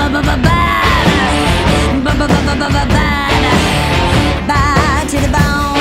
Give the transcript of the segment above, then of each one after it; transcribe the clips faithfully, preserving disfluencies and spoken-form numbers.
bad to the bone.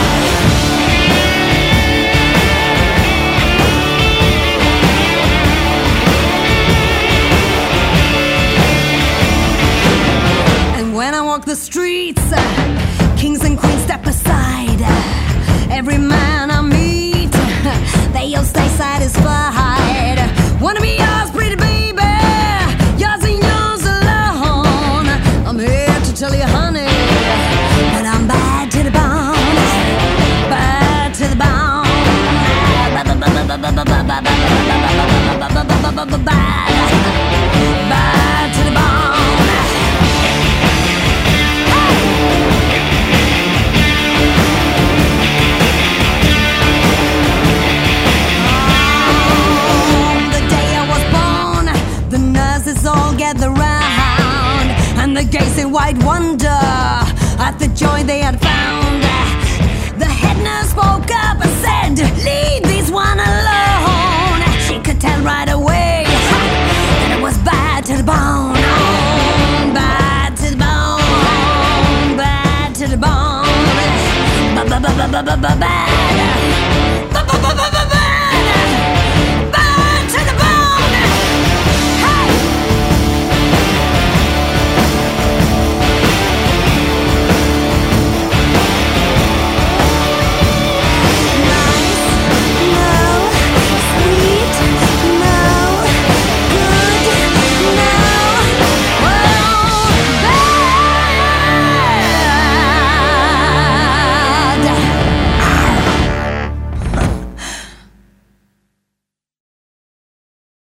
And when I walk the streets, kings and queens step aside. Every man I meet, they all stay satisfied. Wanna be yours, pretty baby, yours and yours alone. I'm here to tell you, honey, that I'm bad to the bone, bad to the bone, bad, bad to the bone. All gather round, and they gaze in wide wonder at the joy they had found. The head nurse spoke up and said, leave this one alone. She could tell right away that it was bad to the bone. Oh, bad to the bone, bad to the bone, bad, bad, bad, bad, bad, bad.